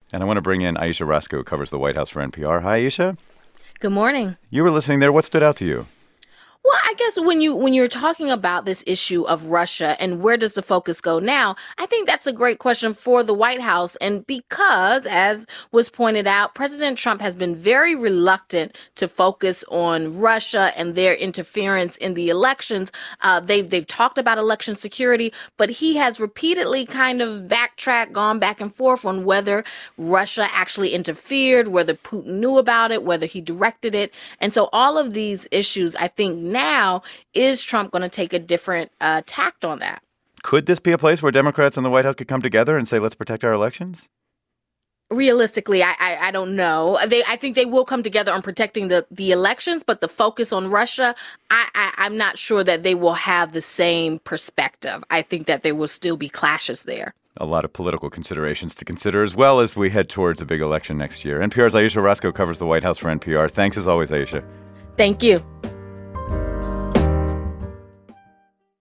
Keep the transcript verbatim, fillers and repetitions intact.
And I want to bring in Ayesha Rascoe, who covers the White House for N P R. Hi, Ayesha. Good morning. You were listening there. What stood out to you? Well, I guess when you when you're talking about this issue of Russia and where does the focus go now, I think that's a great question for the White House. And because, as was pointed out, President Trump has been very reluctant to focus on Russia and their interference in the elections. Uh, they've they've talked about election security, but he has repeatedly kind of backtracked, gone back and forth on whether Russia actually interfered, whether Putin knew about it, whether he directed it. And so all of these issues, I think, now, is Trump going to take a different uh, tact on that? Could this be a place where Democrats in the White House could come together and say, let's protect our elections? Realistically, I, I, I don't know. They, I think they will come together on protecting the, the elections, but the focus on Russia, I, I, I'm not sure that they will have the same perspective. I think that there will still be clashes there. A lot of political considerations to consider as well as we head towards a big election next year. N P R's Ayesha Rascoe covers the White House for N P R. Thanks as always, Ayesha. Thank you.